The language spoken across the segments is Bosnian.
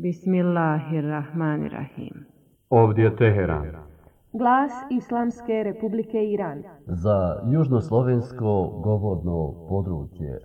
Bismillahirrahmanirrahim. Ovdje je Teheran. Glas Islamske Republike Iran. Za južnoslovensko govorno područje.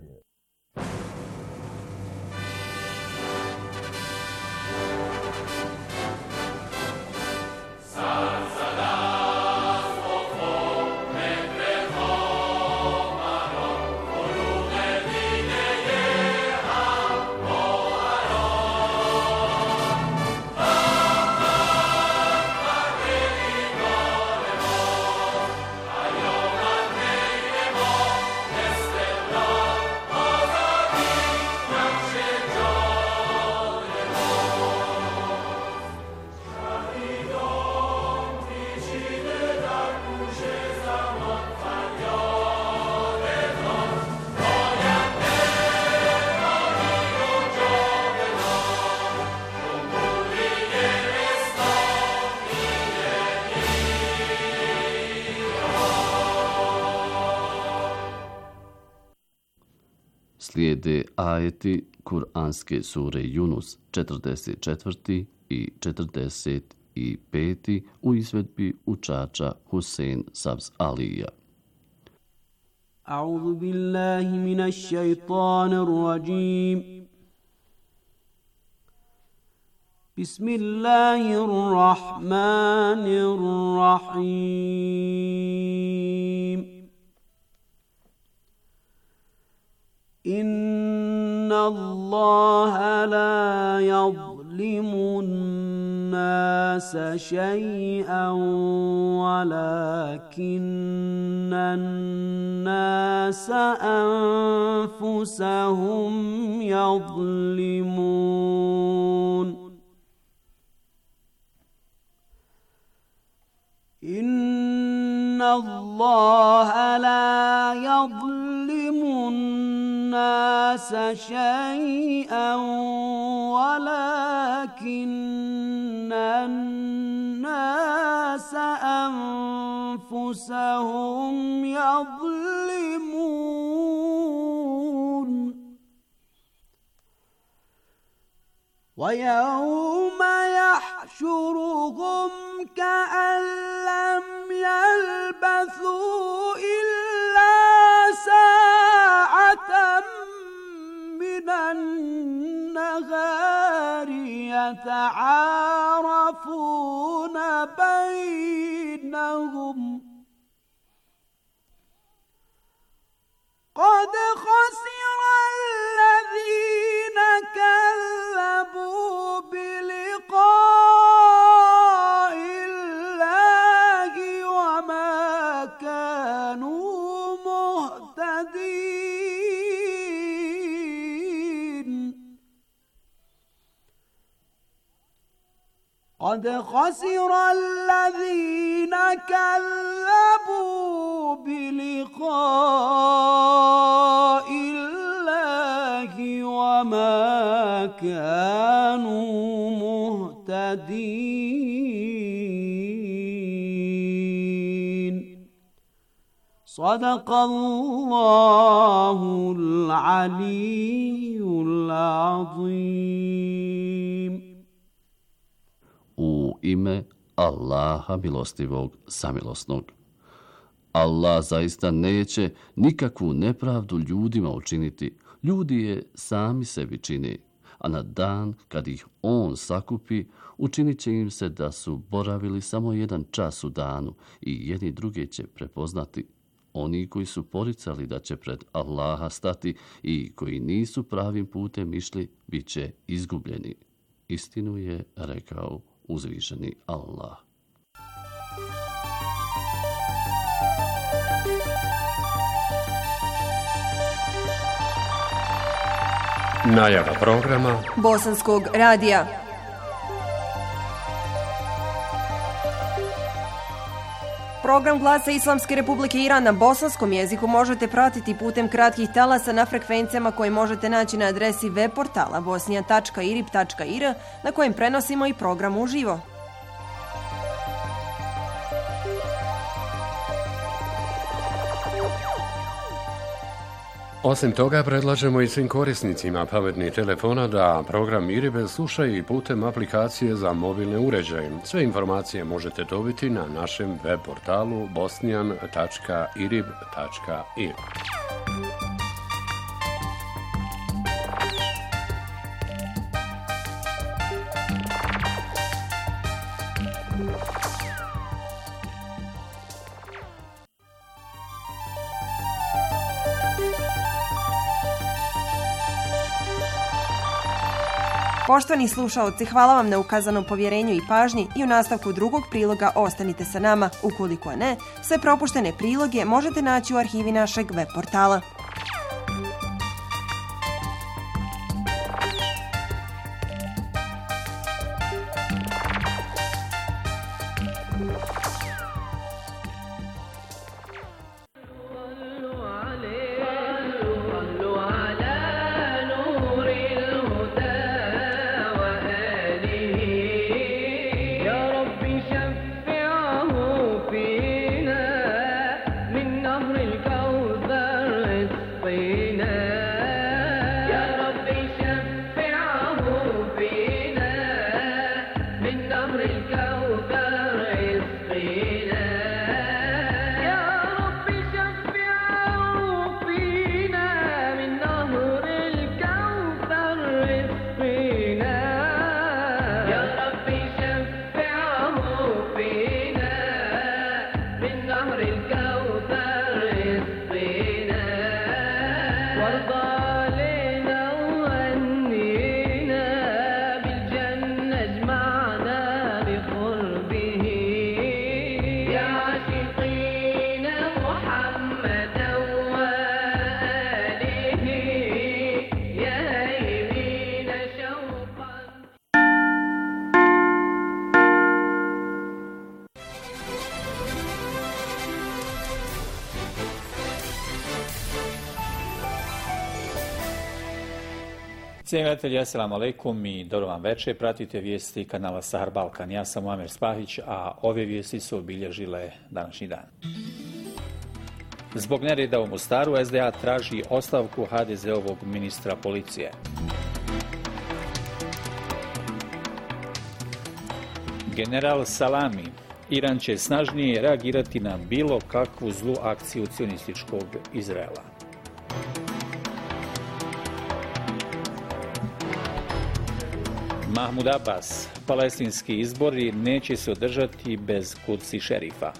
Slijede ajeti Kur'anske sure Yunus 44. i 45. u izvedbi učača Husein Sabz Alija. A'udhu billahi minash shaitanir rajim. Bismillahirrahmanirrahim. إن الله لا يظلم الناس شيئا ولكن الناس أنفسهم يظلمون إن الله لا يظلم الناس شيئا ولكن الناس أنفسهم يظلمون ويوم يحشرهم كأن لم يلبثوا إلا ساعة من النهار يتعارفون بينهم قد خسر الذين كذبوا بلقاء الله وما كانوا مهتدين قد خسر الذين كذبوا بلقاء الله وما كانوا مهتدين صدق الله العلي العظيم. U ime Allaha milostivog samilosnog. Allah zaista neće nikakvu nepravdu ljudima učiniti. Ljudi je sami sebi čini, a na dan kad ih on sakupi, učinit će im se da su boravili samo jedan čas u danu i jedni druge će prepoznati. Oni koji su poricali da će pred Allaha stati i koji nisu pravim putem išli, bit će izgubljeni. Istinu je rekao uzvišeni Allah. Najava programa Bosanskog radija. Program Glasa Islamske Republike Iran na bosanskom jeziku možete pratiti putem kratkih talasa na frekvencijama koje možete naći na adresi web portala bosnija.irib.ir na kojem prenosimo i program uživo. Osim toga, predlažemo i svim korisnicima pametnih telefona da program IRIB slušaju i putem aplikacije za mobilne uređaje. Sve informacije možete dobiti na našem web portalu bosnian.irib.ir. Poštovani slušaoci, hvala vam na ukazanom povjerenju i pažnji i u nastavku drugog priloga ostanite sa nama. Ukoliko ne, sve propuštene priloge možete naći u arhivi našeg web portala. Cijenjeni gledatelji, assalamu alaikum i dobro vam večer. Pratite vijesti kanala Sahar Balkan. Ja sam Muamer Spahić, a ove vijesti su obilježile današnji dan. Zbog nereda u Mostaru, SDA traži ostavku HDZ-ovog ministra policije. General Salami: Iran će snažnije reagirati na bilo kakvu zlu akciju cionističkog Izraela. Mahmud Abbas: palestinski izbori neće se održati bez Kudsi šerifa.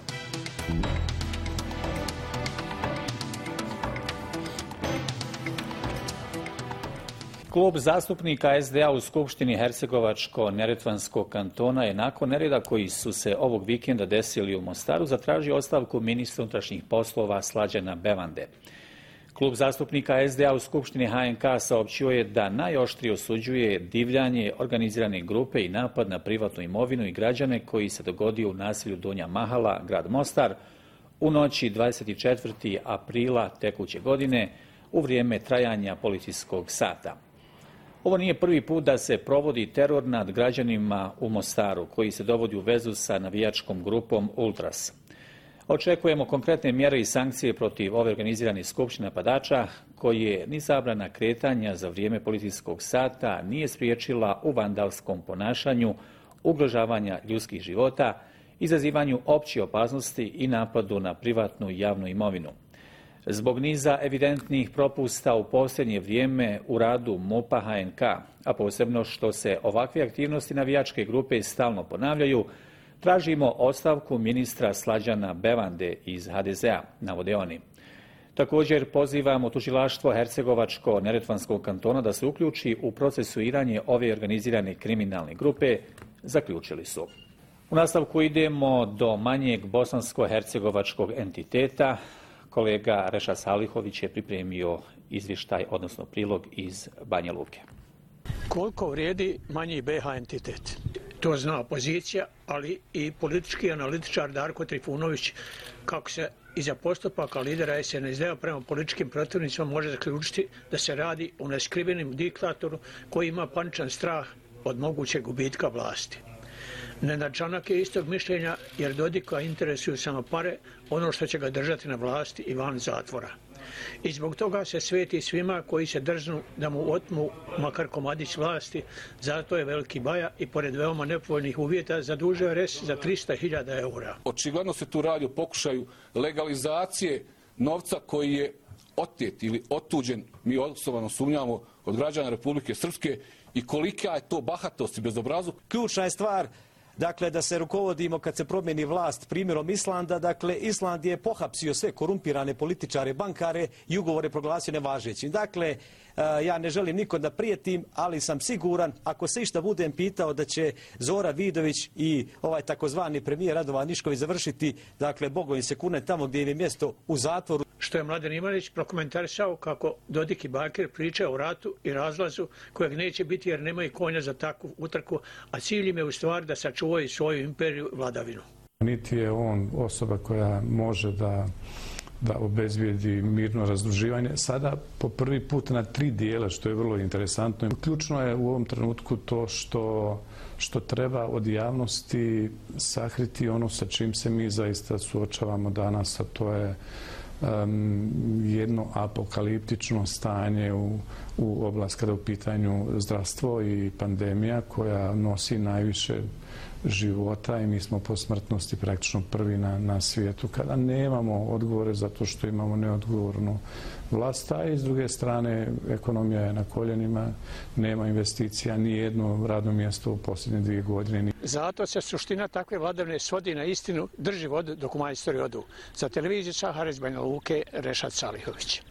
Klub zastupnika SDA u Skupštini Hercegovačko-Neretvanskog kantona je nakon nereda koji su se ovog vikenda desili u Mostaru zatražio ostavku ministra unutrašnjih poslova Slađana Bevande. Klub zastupnika SDA u Skupštini HNK saopćio je da najoštrije osuđuje divljanje organizirane grupe i napad na privatnu imovinu i građane koji se dogodio u naselju Donja Mahala, grad Mostar, u noći 24. aprila tekuće godine u vrijeme trajanja policijskog sata. Ovo nije prvi put da se provodi teror nad građanima u Mostaru, koji se dovodi u vezu sa navijačkom grupom Ultras. Očekujemo konkretne mjere i sankcije protiv ove organizirane skupštine napadača, koje ni zabrana kretanja za vrijeme policijskog sata nije spriječila u vandalskom ponašanju, ugrožavanja ljudskih života, izazivanju opće opasnosti i napadu na privatnu i javnu imovinu. Zbog niza evidentnih propusta u posljednje vrijeme u radu MUP-a HNK, a posebno što se ovakve aktivnosti navijačke grupe stalno ponavljaju, tražimo ostavku ministra Slađana Bevande iz HDZ-a, navode oni. Također pozivamo tužilaštvo Hercegovačko-Neretvanskog kantona da se uključi u procesuiranje ove organizirane kriminalne grupe, zaključili su. U nastavku idemo do manjeg bosansko-hercegovačkog entiteta. Kolega Reša Salihović je pripremio izvještaj, odnosno prilog iz Banja Luke. Koliko vrijedi manji BiH entitet? To zna opozicija, ali i politički analitičar Darko Trifunović, kako se iza postupaka lidera SNSD-a prema političkim protivnicima može zaključiti da se radi o neskrivenim diktatoru koji ima paničan strah od mogućeg gubitka vlasti. Nenad Čanak je istog mišljenja jer Dodika interesuju samo pare, ono što će ga držati na vlasti i van zatvora. I zbog toga se sveti svima koji se drznu da mu otmu makar komadić vlasti, zato je veliki baja i pored veoma nepovoljnih uvjeta zadužio RS za 300.000 eura. Očigledno se tu radi o pokušaju legalizacije novca koji je otet ili otuđen, mi osobno sumnjamo, od građana Republike Srpske i kolika je to bahatost i bezobrazluk. Ključna je stvar dakle, da se rukovodimo kad se promijeni vlast primjerom Islanda. Dakle, Island je pohapsio sve korumpirane političare, bankare i ugovore proglasio nevažećim. Dakle, ja ne želim nikog da prijetim, ali sam siguran, ako se išta budem pitao, da će Zora Vidović i ovaj takozvani premijer Radovan Nišković završiti, dakle, Bogom im se kune tamo gdje im je mjesto, u zatvoru. Što je Mladen Ivanić prokomentarisao kako Dodik i Bakir pričaju o ratu i razlazu kojeg neće biti jer nemaju konja za takvu utrku, a cilj im je u stvari da sačuvaju svoju imperiju vladavinu. Niti je on osoba koja može da obezbijedi mirno razdruživanje. Sada po prvi put na 3 dijela, što je vrlo interesantno. Ključno je u ovom trenutku to što treba od javnosti sakriti ono sa čim se mi zaista suočavamo danas, a to je jedno apokaliptično stanje u oblasti kada je u pitanju zdravstvo i pandemija koja nosi najviše života i mi smo po smrtnosti praktično prvi na svijetu. Kada nemamo odgovore zato što imamo neodgovornu vlast, a i s druge strane ekonomija je na koljenima, nema investicija, ni jedno radno mjesto u posljednje 2 godine. Zato se suština takve vladavine svodi na istinu, drži vodu dok majstori odu. Za televiziju Šahar iz Banja Luke, Rešad Salihović.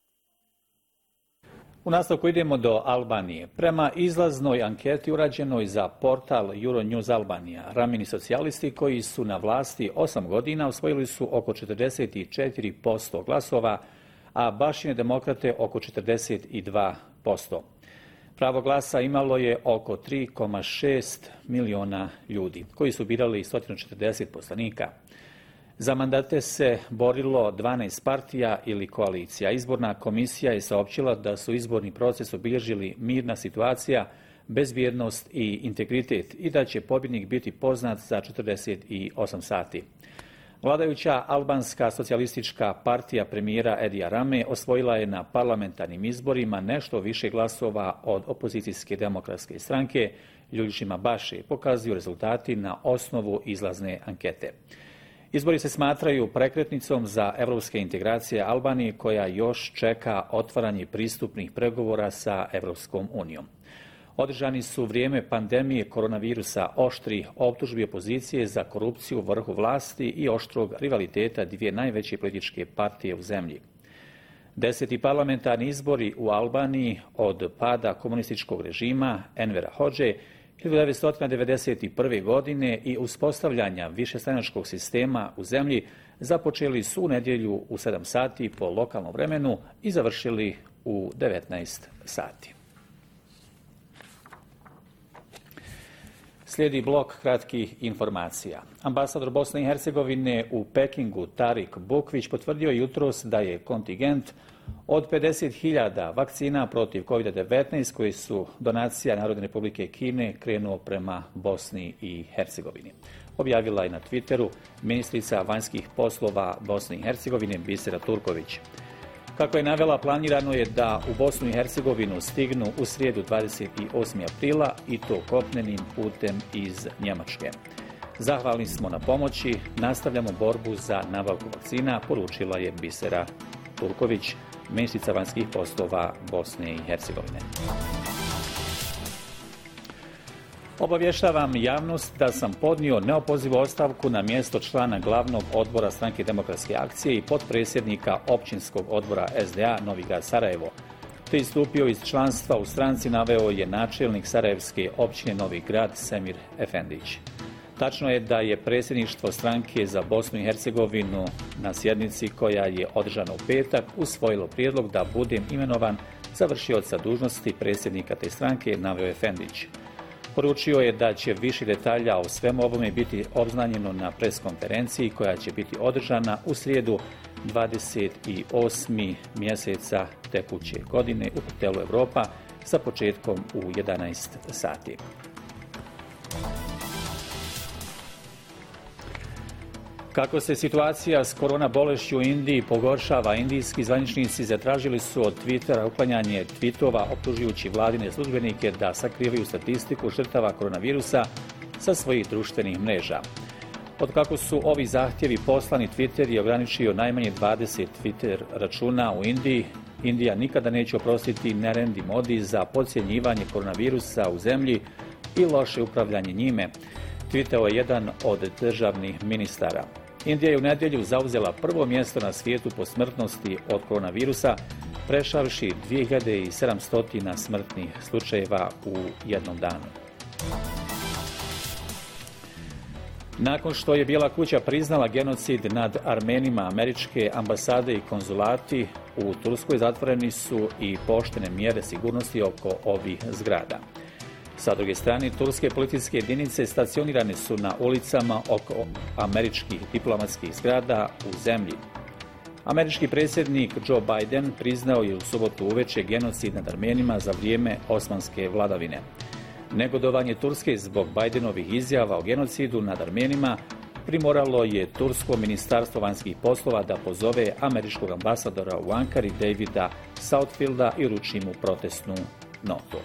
U nastavku idemo do Albanije. Prema izlaznoj anketi urađenoj za portal Euronews Albanija, Ramini socijalisti koji su na vlasti 8 godina osvojili su oko 44% glasova, a Bašine demokrate oko 42%. Pravo glasa imalo je oko 3,6 miliona ljudi, koji su birali 140 poslanika. Za mandate se borilo 12 partija ili koalicija. Izborna komisija je saopćila da su izborni proces obilježili mirna situacija, bezbjednost i integritet i da će pobjednik biti poznat za 48 sati. Vladajuća albanska socijalistička partija premijera Edija Rame osvojila je na parlamentarnim izborima nešto više glasova od opozicijske demokratske stranke Ljuljšima Baše, pokazuju rezultati na osnovu izlazne ankete. Izbori se smatraju prekretnicom za evropske integracije Albanije koja još čeka otvaranje pristupnih pregovora sa Evropskom unijom. Održani su vrijeme pandemije koronavirusa oštrih optužbi opozicije za korupciju u vrhu vlasti i oštrog rivaliteta 2 najveće političke partije u zemlji. 10. parlamentarni izbori u Albaniji od pada komunističkog režima Envera Hodže 1991. godine i uspostavljanja višestranačkog sistema u zemlji započeli su u nedjelju u 7 sati po lokalnom vremenu i završili u 19 sati. Slijedi blok kratkih informacija. Ambasador Bosne i Hercegovine u Pekingu Tarik Bukvić potvrdio jutros da je kontingent od 50.000 vakcina protiv COVID-19 koji su donacija Narodne Republike Kine krenuo prema Bosni i Hercegovini. Objavila je na Twitteru ministrica vanjskih poslova Bosne i Hercegovine Bisera Turković. Kako je navela, planirano je da u Bosnu i Hercegovinu stignu u srijedu 28. aprila i to kopnenim putem iz Njemačke. Zahvalni smo na pomoći, nastavljamo borbu za nabavku vakcina, poručila je Bisera Turković, ministrica vanjskih poslova Bosne i Hercegovine. Obavještavam javnost da sam podnio neopozivu ostavku na mjesto člana glavnog odbora Stranke demokratske akcije i potpredsjednika općinskog odbora SDA Novi Grad Sarajevo. Te istupio iz članstva u stranci naveo je načelnik Sarajevske općine Novi Grad Semir Efendić. Tačno je da je predsjedništvo stranke za Bosnu i Hercegovinu na sjednici koja je održana u petak usvojilo prijedlog da budem imenovan za vršioca dužnosti predsjednika te stranke, naveo Efendić. Poručio je da će više detalja o svemu ovome biti obznanjeno na preskonferenciji koja će biti održana u srijedu 28. mjeseca tekuće godine u hotelu Europa sa početkom u 11 sati. Kako se situacija s korona bolešću u Indiji pogoršava, indijski zvaničnici zatražili su od Twittera uklanjanje tweetova optužujući vladine službenike da sakrivaju statistiku žrtava koronavirusa sa svojih društvenih mreža. Od kako su ovi zahtjevi poslani, Twitter je ograničio najmanje 20 Twitter računa u Indiji. Indija nikada neće oprostiti Narendi Modi za podcjenjivanje koronavirusa u zemlji i loše upravljanje njime, tweetao je jedan od državnih ministara. Indija je u nedjelju zauzela prvo mjesto na svijetu po smrtnosti od koronavirusa, prešavši 2700 smrtnih slučajeva u jednom danu. Nakon što je Bijela kuća priznala genocid nad Armenima, američke ambasade i konzulati u Turskoj zatvoreni su i pooštrene mjere sigurnosti oko ovih zgrada. Sa druge strane, turske policijske jedinice stacionirane su na ulicama oko američkih diplomatskih zgrada u zemlji. Američki predsjednik Joe Biden priznao je u subotu uveče genocid nad Armenima za vrijeme osmanske vladavine. Negodovanje Turske zbog Bidenovih izjava o genocidu nad Armenima primoralo je Tursko ministarstvo vanjskih poslova da pozove američkog ambasadora u Ankari Davida Southfielda i uruči mu protestnu notu.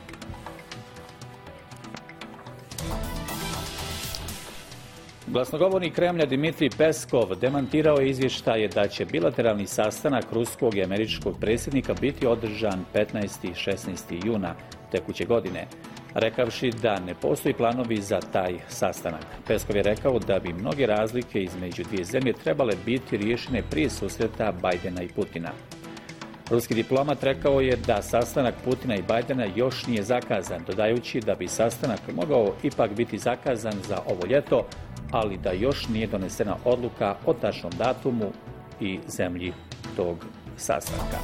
Glasnogovornik Kremlja Dmitrij Peskov demantirao je izvještaje da će bilateralni sastanak ruskog i američkog predsjednika biti održan 15. i 16. juna tekuće godine, rekavši da ne postoji planovi za taj sastanak. Peskov je rekao da bi mnoge razlike između dvije zemlje trebale biti riješene prije susreta Bidena i Putina. Ruski diplomat rekao je da sastanak Putina i Bidena još nije zakazan, dodajući da bi sastanak mogao ipak biti zakazan za ovo ljeto, ali da još nije donesena odluka o tačnom datumu i zemlji tog sastanka.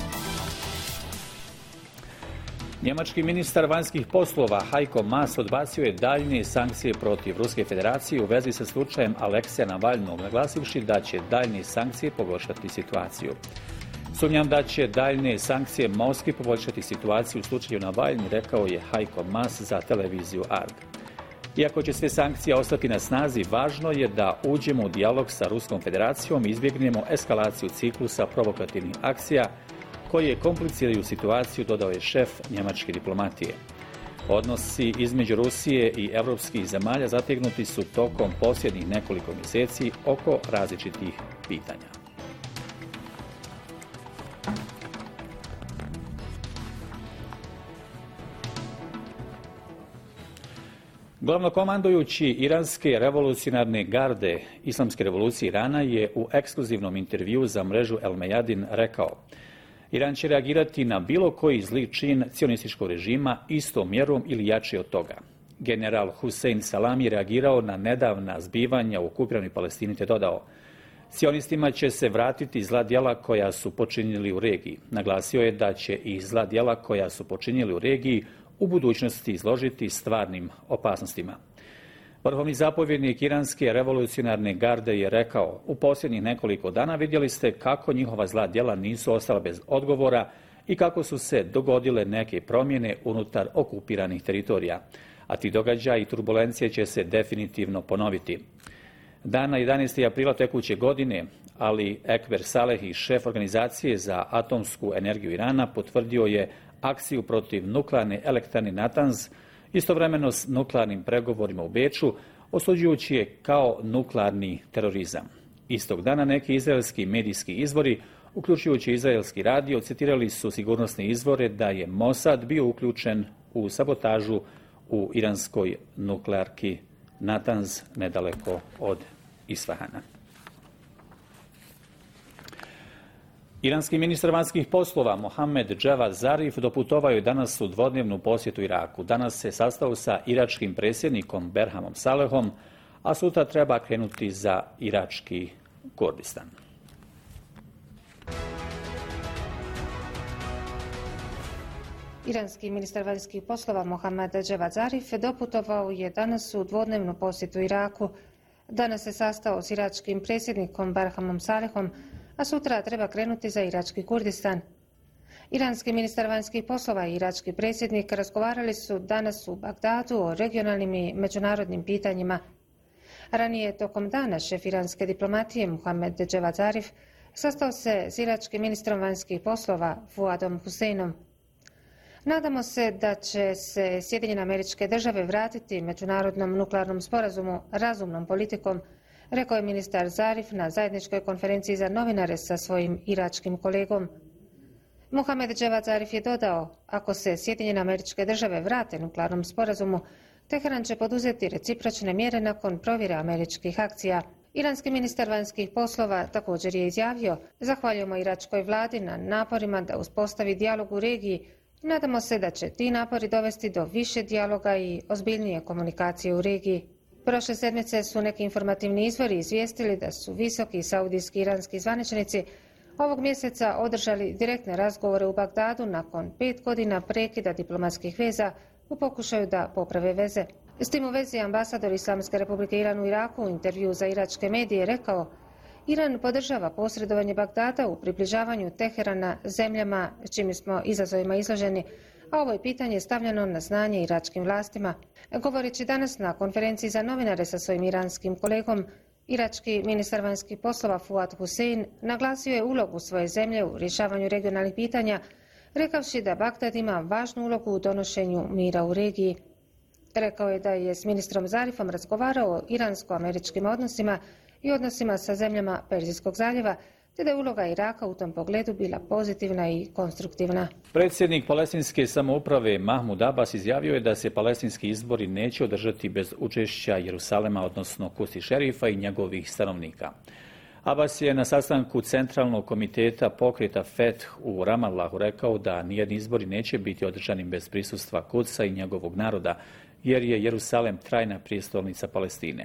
Njemački ministar vanjskih poslova Heiko Maas odbacio je daljnje sankcije protiv Ruske federacije u vezi sa slučajem Aleksija Navalnog, naglasivši da će daljnje sankcije pogoršati situaciju. Sumnjam da će daljnje sankcije Moskvi poboljšati situaciju u slučaju Navalny, rekao je Heiko Maas za televiziju ARD. Iako će sve sankcije ostati na snazi, važno je da uđemo u dijalog sa Ruskom federacijom i izbjegnemo eskalaciju ciklusa provokativnih akcija koje kompliciraju situaciju, dodao je šef njemačke diplomatije. Odnosi između Rusije i evropskih zemalja zategnuti su tokom posljednjih nekoliko mjeseci oko različitih pitanja. Glavnokomandujući iranske revolucionarne garde Islamske revolucije Irana je u ekskluzivnom intervjuu za mrežu El Mejadin rekao: Iran će reagirati na bilo koji zli čin cionističkog režima istom mjerom ili jače od toga. General Hussein Salami je reagirao na nedavna zbivanja u okupiranoj Palestini te dodao: Cionistima će se vratiti zla djela koja su počinili u regiji. Naglasio je da će i zla djela koja su počinili u regiji u budućnosti izložiti stvarnim opasnostima. Vrhovni zapovjednik iranske revolucionarne garde je rekao: U posljednjih nekoliko dana vidjeli ste kako njihova zla djela nisu ostala bez odgovora i kako su se dogodile neke promjene unutar okupiranih teritorija, a ti događaji i turbulencije će se definitivno ponoviti. Dana 11. aprila tekuće godine Ali Ekber Salehi, šef organizacije za atomsku energiju Irana, potvrdio je akciju protiv nuklearne elektrane Natanz, istovremeno s nuklearnim pregovorima u Beču, osuđujući je kao nuklearni terorizam. Istog dana neki izraelski medijski izvori, uključujući izraelski radio, citirali su sigurnosne izvore da je Mossad bio uključen u sabotažu u iranskoj nuklearki Natanz nedaleko od Isfahana. Iranski ministar vanjskih poslova Mohamed Javad Zarif doputovao je danas u dvodnevnu posjetu Iraku. Danas se sastao sa iračkim predsjednikom Berhamom Salehom, a sutra treba krenuti za irački Kurdistan. Iranski ministar vanjskih poslova Mohamed Javad Zarif doputovao je danas u dvodnevnu posjetu Iraku. Danas se sastao s iračkim predsjednikom Berhamom Salehom, a sutra treba krenuti za irački Kurdistan. Iranski ministar vanjskih poslova i irački predsjednik razgovarali su danas u Bagdadu o regionalnim i međunarodnim pitanjima. Ranije tokom dana šef iranske diplomatije Mohamed Dževad Zarif sastao se s iračkim ministrom vanjskih poslova Fuadom Huseinom. Nadamo se da će se Sjedinjene Američke Države vratiti međunarodnom nuklearnom sporazumu razumnom politikom, rekao je ministar Zarif na zajedničkoj konferenciji za novinare sa svojim iračkim kolegom. Mohamed Dževad Zarif je dodao, ako se Sjedinjene Američke Države vrate nuklearnom sporazumu, Teheran će poduzeti recipročne mjere nakon provjere američkih akcija. Iranski ministar vanjskih poslova također je izjavio: zahvaljujemo iračkoj vladi na naporima da uspostavi dijalog u regiji i nadamo se da će ti napori dovesti do više dijaloga i ozbiljnije komunikacije u regiji. Prošle sedmice su neki informativni izvori izvijestili da su visoki saudijski i iranski zvaničnici ovog mjeseca održali direktne razgovore u Bagdadu nakon 5 godina prekida diplomatskih veza u pokušaju da poprave veze. S tim u vezi ambasador Islamske republike Iran u Iraku u intervju za iračke medije rekao: Iran podržava posredovanje Bagdada u približavanju Teherana zemljama čime smo izazovima izloženi, a ovo je pitanje stavljeno na znanje iračkim vlastima. Govoreći danas na konferenciji za novinare sa svojim iranskim kolegom, irački ministar vanjskih poslova Fuad Hussein naglasio je ulogu svoje zemlje u rješavanju regionalnih pitanja, rekavši da Bagdad ima važnu ulogu u donošenju mira u regiji. Rekao je da je s ministrom Zarifom razgovarao o iransko-američkim odnosima i odnosima sa zemljama Perzijskog zaljeva, te da je uloga Iraka u tom pogledu bila pozitivna i konstruktivna. Predsjednik palestinske samouprave Mahmud Abbas izjavio je da se palestinski izbori neće održati bez učešća Jerusalema, odnosno Kudsi šerifa i njegovih stanovnika. Abbas je na sastanku Centralnog komiteta pokreta Feth u Ramallahu rekao da nijedni izbori neće biti održani bez prisustva Kudsa i njegovog naroda, jer je Jerusalem trajna prijestolnica Palestine.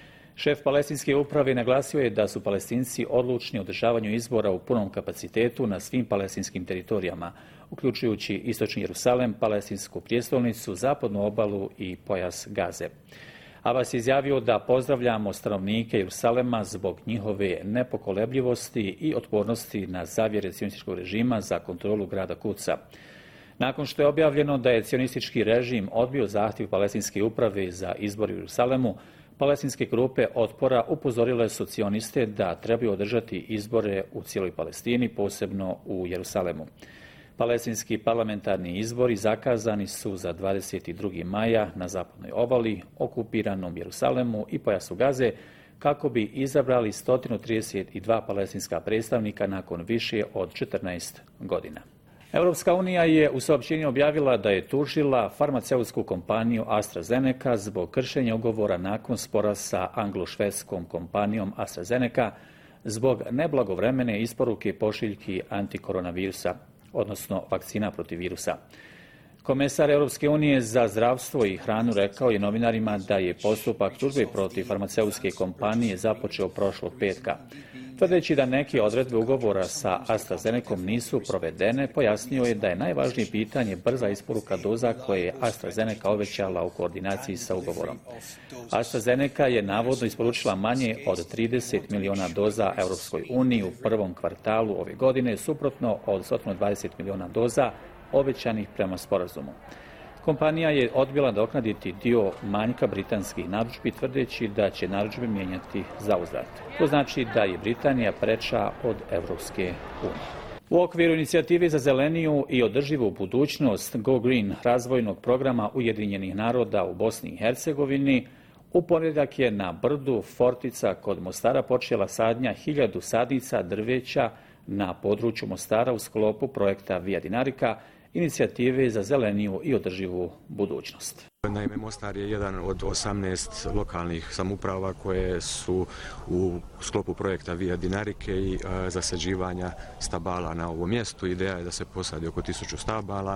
Šef palestinske uprave naglasio je da su Palestinci odlučni u održavanju izbora u punom kapacitetu na svim palestinskim teritorijama, uključujući istočni Jerusalem, palestinsku prijestolnicu, zapadnu obalu i pojas Gaze. Abbas je izjavio da pozdravljamo stanovnike Jerusalema zbog njihove nepokolebljivosti i otpornosti na zavjere cionističkog režima za kontrolu grada Kudsa. Nakon što je objavljeno da je cionistički režim odbio zahtjev palestinske uprave za izbor u Jerusalemu, palestinske grupe otpora upozorile su cioniste da trebaju održati izbore u cijeloj Palestini, posebno u Jerusalemu. Palestinski parlamentarni izbori zakazani su za 22. maja na zapadnoj obali, okupiranom Jerusalemu i pojasu Gaze, kako bi izabrali 132 palestinska predstavnika nakon više od 14 godina. Europska unija je u saopćenju objavila da je tužila farmaceutsku kompaniju AstraZeneca zbog kršenja ugovora nakon spora sa anglo-švedskom kompanijom AstraZeneca zbog neblagovremene isporuke pošiljki antikoronavirusa, odnosno vakcina protiv virusa. Komesar Europske unije za zdravstvo i hranu rekao je novinarima da je postupak tužbe protiv farmaceutske kompanije započeo prošlog petka. Tvrdeći da neke odredbe ugovora sa AstraZenecom nisu provedene, pojasnio je da je najvažnije pitanje brza isporuka doza koje je AstraZeneca obećala u koordinaciji sa ugovorom. AstraZeneca je navodno isporučila manje od 30 miliona doza Europskoj uniji u prvom kvartalu ove godine, suprotno od 120 miliona doza obećanih prema sporazumu. Kompanija je odbila nadoknaditi dio manjka britanskih narudžbi, tvrdeći da će narudžbe mijenjati zauzvrat. To znači da je Britanija preča od Europske unije. U okviru inicijative za zeleniju i održivu budućnost Go Green razvojnog programa Ujedinjenih naroda u Bosni i Hercegovini, u ponedjeljak je na brdu Fortica kod Mostara počela sadnja 1000 sadnica drveća na području Mostara u sklopu projekta Via Dinarica, inicijative za zeleniju i održivu budućnost. Naime, Mostar je jedan od 18 lokalnih samouprava koje su u sklopu projekta Via Dinarike i zasađivanja stabala na ovom mjestu. Ideja je da se posadi oko 1000 stabala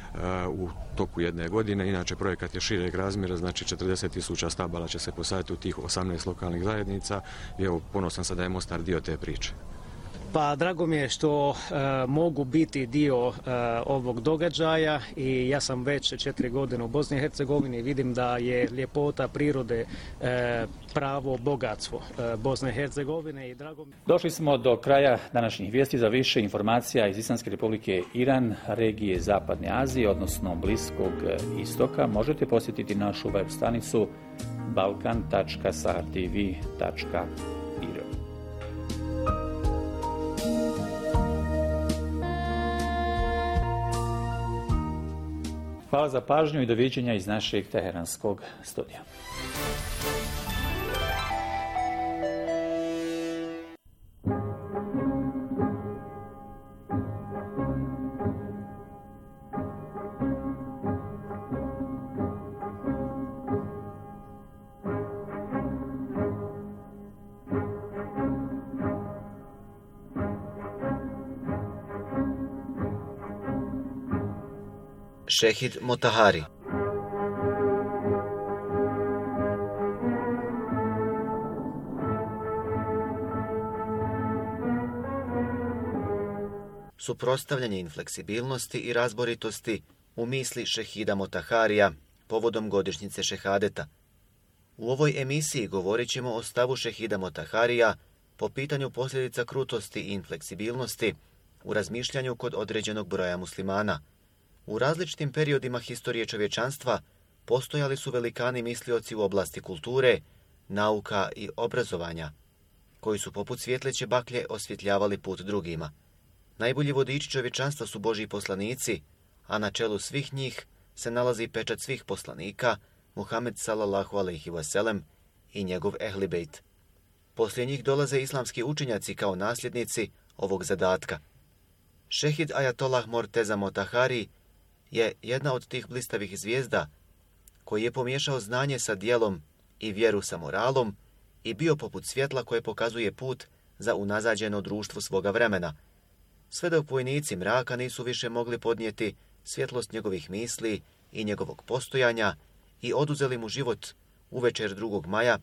u toku jedne godine. Inače, projekat je šireg razmjera, znači 40.000 stabala će se posaditi u tih 18 lokalnih zajednica i evo, ponosan sam da je Mostar dio te priče. Pa drago mi je što mogu biti dio ovog događaja i ja sam već 4 godine u Bosni i Hercegovini i vidim da je ljepota prirode pravo bogatstvo Bosne i Hercegovine i drago mi... Došli smo do kraja današnjih vijesti. Za više informacija iz Islamske republike Iran, regije Zapadne Azije, odnosno Bliskog istoka, možete posjetiti našu web stranicu balkan.sahartv.ir. Hvala za pažnju i doviđenja iz našeg teheranskog studija. Šehid Motahari. Suprotstavljanje infleksibilnosti i razboritosti u misli Šehida Motaharija povodom godišnjice šehadeta. U ovoj emisiji govorit ćemo o stavu Šehida Motaharija po pitanju posljedica krutosti i infleksibilnosti u razmišljanju kod određenog broja muslimana. U različitim periodima historije čovječanstva postojali su velikani mislioci u oblasti kulture, nauka i obrazovanja, koji su poput svjetleće baklje osvjetljavali put drugima. Najbolji vodiči čovječanstva su Božji poslanici, a na čelu svih njih se nalazi pečat svih poslanika, Muhammed sallallahu alejhi ve sellem i njegov ehli bejt. Poslije njih dolaze islamski učenjaci kao nasljednici ovog zadatka. Šehid Ajatollah Morteza Motahari je jedna od tih blistavih zvijezda koji je pomiješao znanje sa djelom i vjeru sa moralom i bio poput svjetla koje pokazuje put za unazađeno društvo svoga vremena, sve dok vojnici mraka nisu više mogli podnijeti svjetlost njegovih misli i njegovog postojanja i oduzeli mu život uvečer 2. maja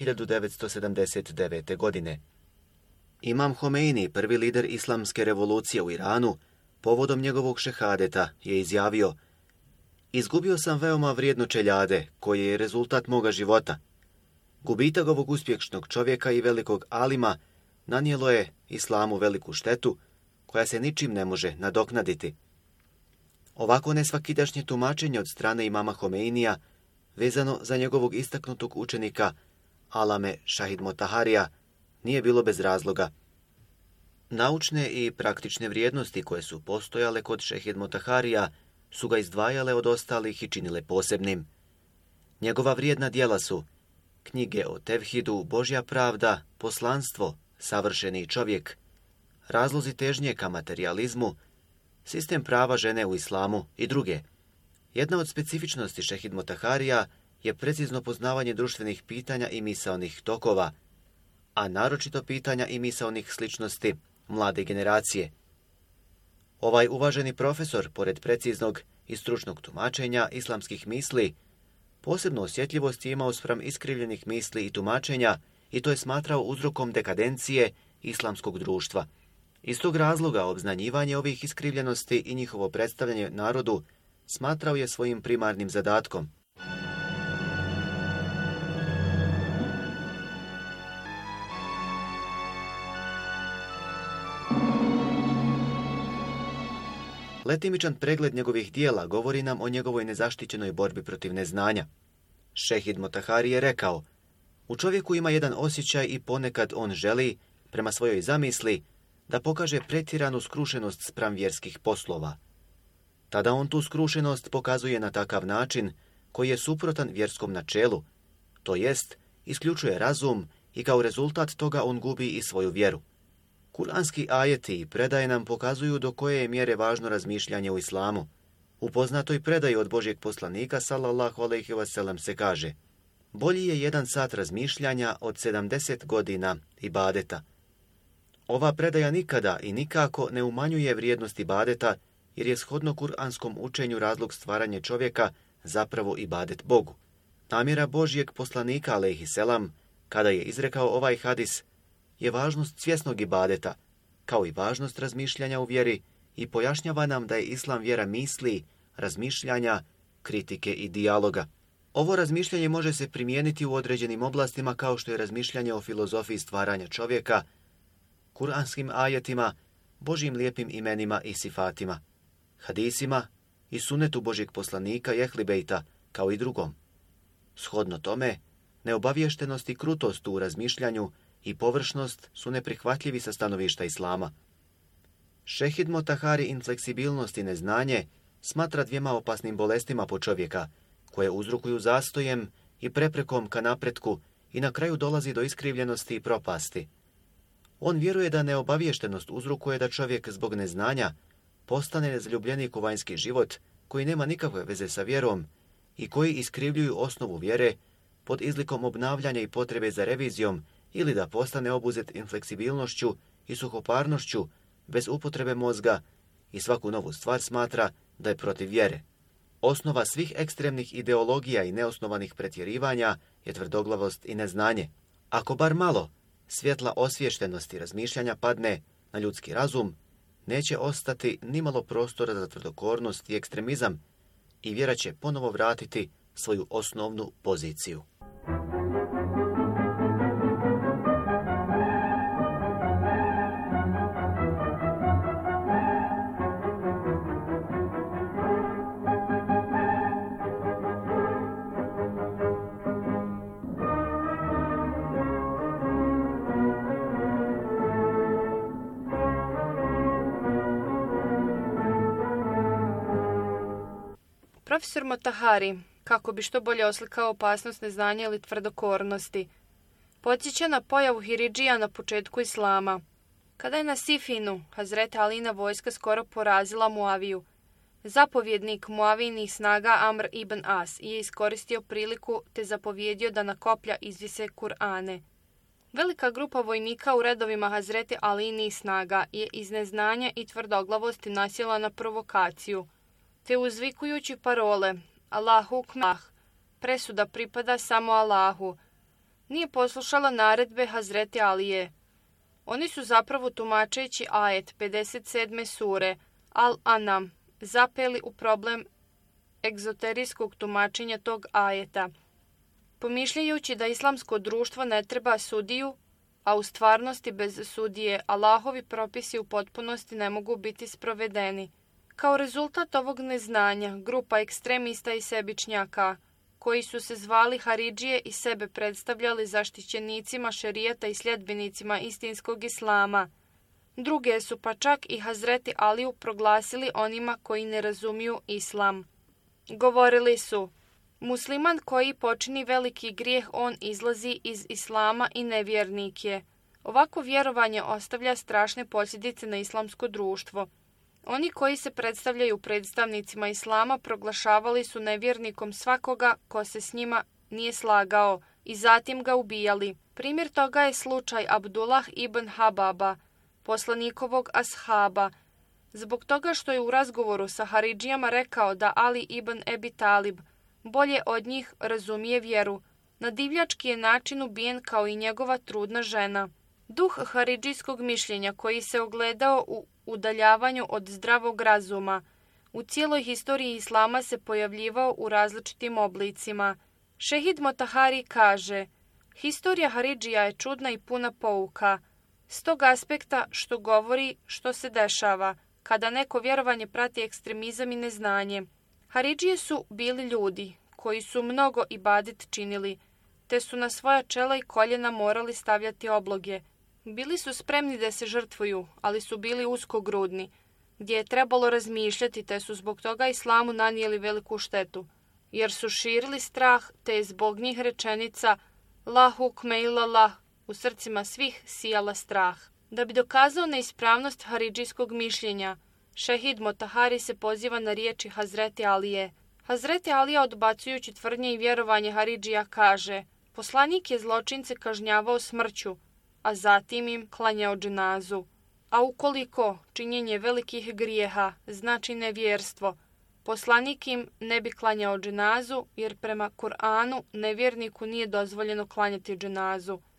1979. godine. Imam Homeini, prvi lider islamske revolucije u Iranu, povodom njegovog šehadeta je izjavio: izgubio sam veoma vrijedno čeljade, koje je rezultat moga života. Gubitak ovog uspješnog čovjeka i velikog alima nanijelo je islamu veliku štetu, koja se ničim ne može nadoknaditi. Ovako nesvakidašnje tumačenje od strane imama Homeinija, vezano za njegovog istaknutog učenika Alame Šahid Motaharija, nije bilo bez razloga. Naučne i praktične vrijednosti koje su postojale kod Šehid Motaharija su ga izdvajale od ostalih i činile posebnim. Njegova vrijedna djela su knjige o tevhidu, Božja pravda, poslanstvo, savršeni čovjek, razlozi težnje ka materijalizmu, sistem prava žene u islamu i druge. Jedna od specifičnosti Šehid Motaharija je precizno poznavanje društvenih pitanja i misaonih tokova, a naročito pitanja i misaonih sličnosti mlade generacije. Ovaj uvaženi profesor, pored preciznog i stručnog tumačenja islamskih misli, posebno osjetljivost je imao spram iskrivljenih misli i tumačenja i to je smatrao uzrokom dekadencije islamskog društva. Iz tog razloga obznanjivanje ovih iskrivljenosti i njihovo predstavljanje narodu smatrao je svojim primarnim zadatkom. Letimičan pregled njegovih dijela govori nam o njegovoj nezaštićenoj borbi protiv neznanja. Šehid Motahari je rekao: u čovjeku ima jedan osjećaj i ponekad on želi, prema svojoj zamisli, da pokaže pretjeranu skrušenost spram vjerskih poslova. Tada on tu skrušenost pokazuje na takav način koji je suprotan vjerskom načelu, to jest isključuje razum i kao rezultat toga on gubi i svoju vjeru. Kuranski ajeti i predaje nam pokazuju do koje je mjere važno razmišljanje u islamu. U poznatoj predaji od Božjeg poslanika sallallahu alejhi ve sellem se kaže: bolji je 1 sat razmišljanja od 70 godina ibadeta. Ova predaja nikada i nikako ne umanjuje vrijednost ibadeta, jer je shodno kuranskom učenju razlog stvaranja čovjeka zapravo ibadet Bogu. Namjera Božjeg poslanika alejhi selam, kada je izrekao ovaj hadis, je važnost svjesnog ibadeta, kao i važnost razmišljanja u vjeri i pojašnjava nam da je islam vjera misli, razmišljanja, kritike i dijaloga. Ovo razmišljanje može se primijeniti u određenim oblastima kao što je razmišljanje o filozofiji stvaranja čovjeka, kuranskim ajetima, Božjim lijepim imenima i sifatima, hadisima i sunetu Božjeg poslanika i ehli bejta, kao i drugom. Shodno tome, neobaviještenost i krutost u razmišljanju i površnost su neprihvatljivi sa stanovišta islama. Šehid Motahari infleksibilnost i neznanje smatra dvijema opasnim bolestima po čovjeka, koje uzrokuju zastojem i preprekom ka napretku i na kraju dolazi do iskrivljenosti i propasti. On vjeruje da neobaviještenost uzrokuje da čovjek zbog neznanja postane nezaljubljenik u vanjski život koji nema nikakve veze sa vjerom i koji iskrivljuju osnovu vjere pod izlikom obnavljanja i potrebe za revizijom ili da postane obuzet infleksibilnošću i suhoparnošću bez upotrebe mozga i svaku novu stvar smatra da je protiv vjere. Osnova svih ekstremnih ideologija i neosnovanih pretjerivanja je tvrdoglavost i neznanje. Ako bar malo svjetla osviještenosti razmišljanja padne na ljudski razum, neće ostati nimalo prostora za tvrdokornost i ekstremizam i vjera će ponovo vratiti svoju osnovnu poziciju. Profesor Motahari, kako bi što bolje oslikao opasnost neznanja ili tvrdokornosti, podsjeća na pojavu Hiridžija na početku islama. Kada je na Sifinu Hazreti Alina vojska skoro porazila Muaviju, zapovjednik Muavijinih snaga Amr ibn As je iskoristio priliku te zapovjedio da na koplja izvise Kur'ane. Velika grupa vojnika u redovima Hazreti Alijinih snaga je iz neznanja i tvrdoglavosti nasjela na provokaciju, te uzvikujući parole Allahu kmah, presuda pripada samo Allahu, nije poslušala naredbe Hazreti Alije. Oni su zapravo tumačeći ajet 57. sure Al-Anam zapeli u problem egzoterijskog tumačenja tog ajeta, pomišljajući da islamsko društvo ne treba sudiju, a u stvarnosti bez sudije Allahovi propisi u potpunosti ne mogu biti sprovedeni. Kao rezultat ovog neznanja, grupa ekstremista i sebičnjaka, koji su se zvali Haridžije i sebe predstavljali zaštićenicima šerijata i sljedbenicima istinskog islama, druge su pa čak i Hazreti Aliju proglasili onima koji ne razumiju islam. Govorili su, musliman koji počini veliki grijeh, on izlazi iz islama i nevjernik je. Ovako vjerovanje ostavlja strašne posljedice na islamsko društvo. Oni koji se predstavljaju predstavnicima islama proglašavali su nevjernikom svakoga ko se s njima nije slagao i zatim ga ubijali. Primjer toga je slučaj Abdullah ibn Hababa, poslanikovog ashaba, zbog toga što je u razgovoru sa Haridžijama rekao da Ali ibn Ebi Talib bolje od njih razumije vjeru. Na divljački je način ubijen kao i njegova trudna žena. Duh haridžijskog mišljenja koji se ogledao u udaljavanju od zdravog razuma u cijeloj historiji islama se pojavljivao u različitim oblicima. Šehid Motahari kaže, historija Haridžija je čudna i puna pouka, s tog aspekta što govori što se dešava, kada neko vjerovanje prati ekstremizam i neznanje. Haridžije su bili ljudi koji su mnogo ibadet činili, te su na svoja čela i koljena morali stavljati obloge. Bili su spremni da se žrtvuju, ali su bili uskogrudni, gdje je trebalo razmišljati, te su zbog toga islamu nanijeli veliku štetu, jer su širili strah, te je zbog njih rečenica La hukme illallah u srcima svih sijala strah. Da bi dokazao neispravnost haridžijskog mišljenja, šehid Motahari se poziva na riječi Hazreti Alije. Hazreti Alija, odbacujući tvrdnje i vjerovanje Haridžija, kaže, poslanik je zločince kažnjavao smrću, a zatim im klanjao dženazu. A ukoliko činjenje velikih grijeha znači nevjerstvo, poslanik im ne bi klanjao dženazu, jer prema Kur'anu nevjerniku nije dozvoljeno klanjati dženazu.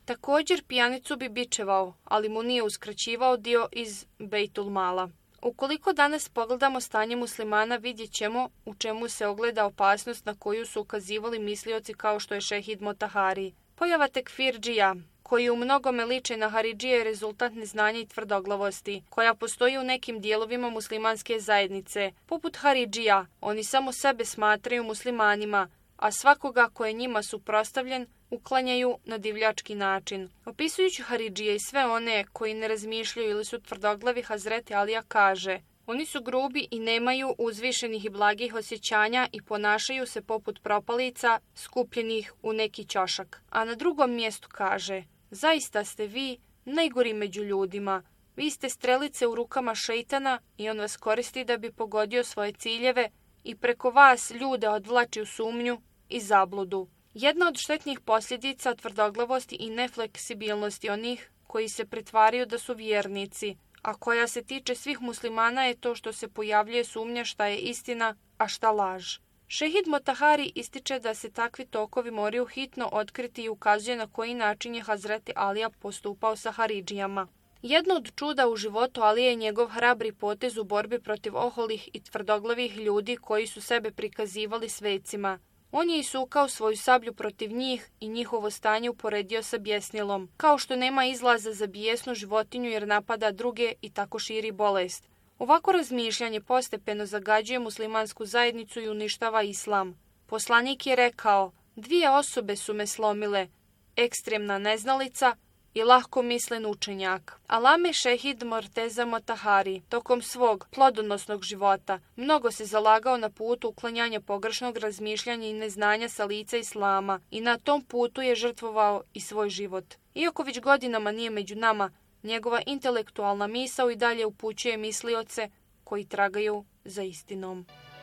Također pijanicu bi bičevao, ali mu nije uskraćivao dio iz Bejtul Mala. Ukoliko danas pogledamo stanje muslimana, vidjet ćemo u čemu se ogleda opasnost na koju su ukazivali mislioci kao što je Šehid Motahari. Pojava tekfirdžija, koji u mnogome liče na haridžije, je rezultat neznanja i tvrdoglavosti, koja postoji u nekim dijelovima muslimanske zajednice. Poput haridžija, oni samo sebe smatraju muslimanima, a svakoga ko je njima suprotstavljen uklanjaju na divljački način. Opisujući haridžije i sve one koji ne razmišljaju ili su tvrdoglavi, Hazreti Alija kaže: oni su grubi i nemaju uzvišenih i blagih osjećanja i ponašaju se poput propalica skupljenih u neki ćošak. A na drugom mjestu kaže: zaista ste vi najgori među ljudima. Vi ste strelice u rukama šeitana i on vas koristi da bi pogodio svoje ciljeve i preko vas ljude odvlači u sumnju i zabludu. Jedna od štetnih posljedica tvrdoglavosti i nefleksibilnosti onih koji se pretvaraju da su vjernici, a koja se tiče svih muslimana, je to što se pojavljuje sumnja šta je istina, a šta laž. Šehid Motahari ističe da se takvi tokovi moraju hitno otkriti i ukazuje na koji način je Hazreti Alija postupao sa haridžijama. Jedno od čuda u životu Alije je njegov hrabri potez u borbi protiv oholih i tvrdoglavih ljudi koji su sebe prikazivali svecima. On je isukao svoju sablju protiv njih i njihovo stanje uporedio sa bjesnilom, kao što nema izlaza za bijesnu životinju jer napada druge i tako širi bolest. Ovako razmišljanje postepeno zagađuje muslimansku zajednicu i uništava islam. Poslanik je rekao: dvije osobe su me slomile, ekstremna neznalica i lahkomislen učenjak. Alame Šehid Morteza Motahari tokom svog plodonosnog života mnogo se zalagao na putu uklanjanja pogrešnog razmišljanja i neznanja sa lica islama i na tom putu je žrtvovao i svoj život. Iako već godinama nije među nama, njegova intelektualna misao i dalje upućuje mislioce koji tragaju za istinom.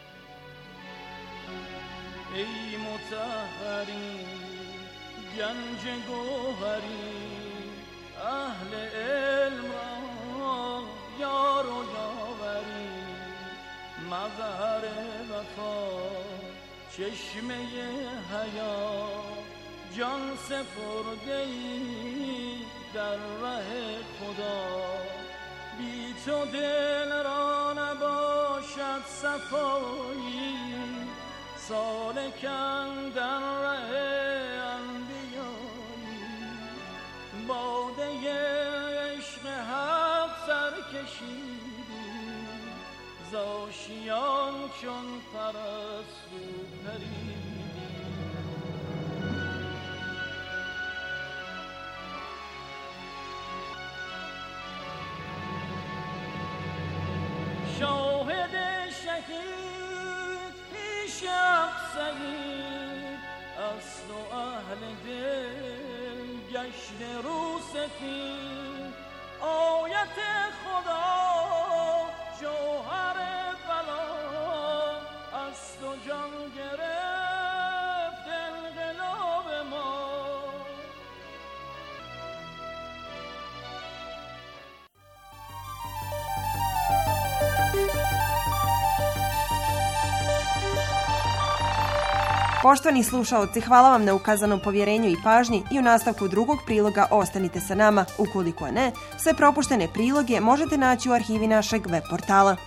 Ey Motahari, gence gohari, ahle ilm ra yar o yaveri, mazhar vefa, çeşme-i haya, can sepurde-i در راه خدا. بی تو دل را نباشد صفایی، سالکن در راه انبیایی. باده عشق حق سر کشیدی، زاشیان چون پرستو پریدی. شاهد شهید پیش سعید است و اهل دل گشت رو سفید. آیت خدا جوهر بلا است و جان گرفت انقلاب ما. Poštovani slušaoci, hvala vam na ukazanom povjerenju i pažnji i u nastavku drugog priloga ostanite sa nama. Ukoliko ne, sve propuštene priloge možete naći u arhivi našeg web portala.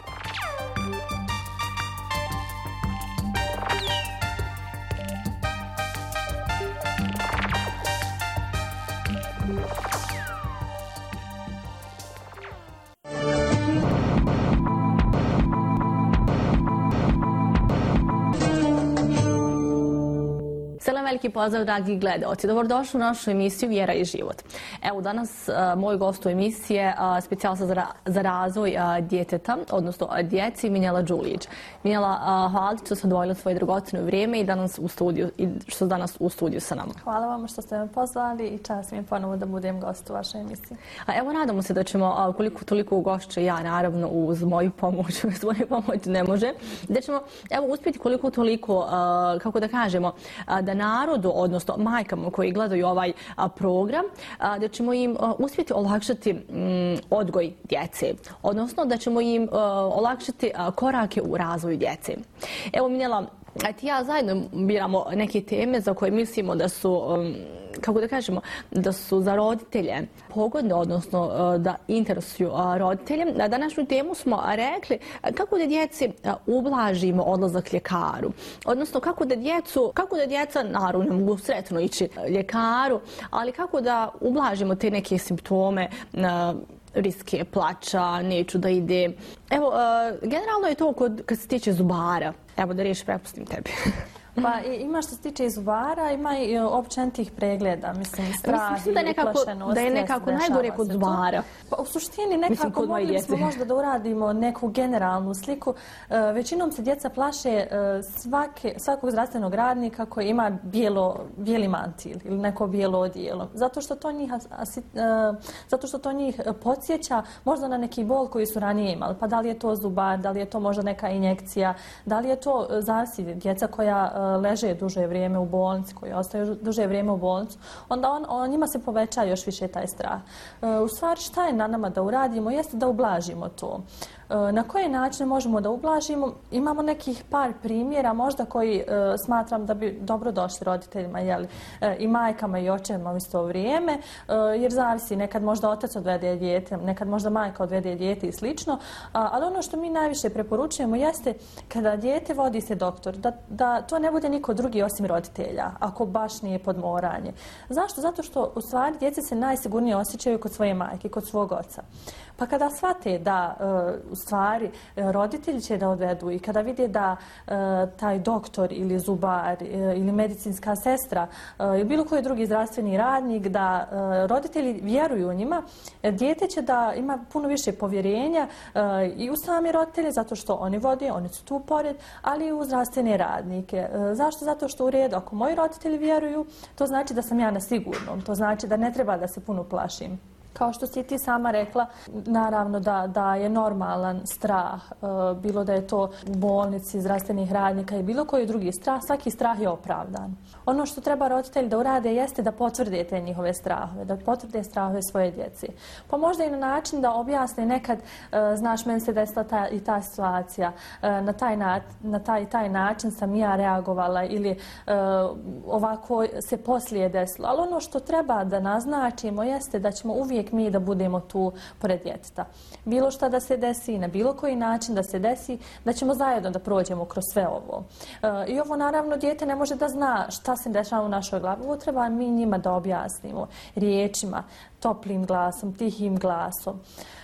Veliki pozdrav, dragi gledaoci. Dobrodošli u našu emisiju Vjera i život. Evo, danas moj gost u emisiji je specijalista za razvoj djeteta, odnosno djeci, Minjela Đulić. Minjela, hvala što ste odvojili svoje dragocjeno vrijeme i što ste danas u studiju sa nama. Hvala vam što ste me pozvali i čast mi je ponovo da budem gost u vašoj emisiji. Evo, nadamo se da ćemo, koliko toliko ugošće ja, naravno, uz moju pomoć, uz moju pomoć ne može, da ćemo, evo, uspjeti koliko toliko, kako da kažemo, da narodu, odnosno majkama koji gledaju ovaj program, da ćemo im uspjeti olakšati odgoj djece, odnosno da ćemo im olakšati korake u razvoju djece. Evo, Minjela, A ti ja zajedno biramo neke teme za koje mislimo da su, kako da kažemo, da su za roditelje pogodne, odnosno da interesuju roditelje. Na današnju temu smo rekli kako da djeci ublažimo odlazak ljekaru. Odnosno kako da djeca, naravno ne mogu sretno ići ljekaru, ali kako da ublažimo te neke simptome, riske plača, neću da ide. Evo, generalno je to kad se tiče zubara. Evo da riječ prepustim tebi. Pa ima što se tiče i zubara, ima i općenitih pregleda, mislim, strah i uplašenost. Da je nekako najgore kod zubara. Pa u suštini nekako mogli bismo možda da uradimo neku generalnu sliku. Većinom se djeca plaše svakog zdravstvenog radnika koji ima bijeli mantil ili neko bijelo odijelo. Zato što to njih podsjeća možda na neki bol koji su ranije imali. Pa da li je to zubar, da li je to možda neka injekcija, da li je to zavisi djeca koja leže duže vrijeme u bolnici, koji ostaju duže vrijeme u bolnicu, onda njima se poveća još više taj strah. U stvari šta je na nama da uradimo jeste da ublažimo to. Na koje načine možemo da ublažimo? Imamo nekih par primjera možda koji smatram da bi dobro došli roditeljima, i majkama i očevima u isto vrijeme, jer zavisi, nekad možda otac odvede dijete, nekad možda majka odvede dijete i slično, ali ono što mi najviše preporučujemo jeste kada dijete vodi se doktor, da to ne bude niko drugi osim roditelja, ako baš nije podmoranje. Zašto? Zato što u stvari djece se najsigurnije osjećaju kod svoje majke, kod svog oca. Pa kada shvate da u stvari roditelji će da odvedu i kada vide da taj doktor ili zubar ili medicinska sestra ili bilo koji drugi zdravstveni radnik, da roditelji vjeruju njima, dijete će da ima puno više povjerenja i u sami roditelje, zato što oni vode, oni su tu pored, ali i u zdravstvene radnike. Zašto? Zato što u redu, ako moji roditelji vjeruju, to znači da sam ja na sigurnom, to znači da ne treba da se puno plašim. Kao što si ti sama rekla, naravno da je normalan strah, bilo da je to u bolnici, zdravstvenih radnika i bilo koji drugi strah, svaki strah je opravdan. Ono što treba roditelji da urade jeste da potvrde te njihove strahove, da potvrde strahove svoje djeci. Pa možda i na način da objasne nekad, znaš, meni se desila i ta situacija, na taj način sam ja reagovala ili ovako se poslije desilo. Ali ono što treba da naznačimo jeste da ćemo uvijek mi da budemo tu pored djeteta. Bilo šta da se desi, na bilo koji način da se desi, da ćemo zajedno da prođemo kroz sve ovo. I ovo naravno dijete ne može da zna šta se dešava u našoj glavi. Ovo treba mi njima da objasnimo riječima, toplim glasom, tihim glasom.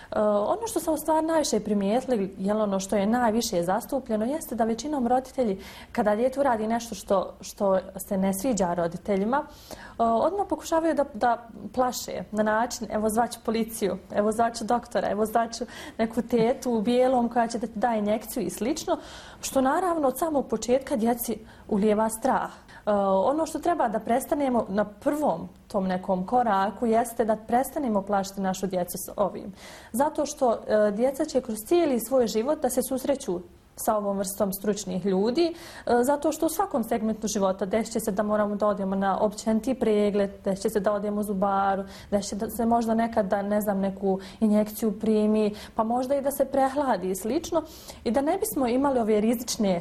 Ono što sam u stvari najviše primijetili, ono što je najviše zastupljeno, jeste da većinom roditelji, kada dijete uradi nešto što se ne sviđa roditeljima, odmah pokušavaju da plaše na način, evo zvaću policiju, evo zvaću doktora, evo zvaću neku tetu u bijelom koja će da ti da injekciju i slično, što naravno od samog početka djeci ulijeva strah. Ono što treba da prestanemo na prvom tom nekom koraku jeste da prestanemo plašiti našu djecu s ovim. Zato što djeca će kroz cijeli svoj život da se susreću sa ovom vrstom stručnih ljudi, zato što u svakom segmentu života desit će se da moramo da odemo na općeniti pregled, desit će se da odemo u zubaru, desit će se možda nekad da, ne znam, neku injekciju primi, pa možda i da se prehladi i slično. I da ne bismo imali ove rizične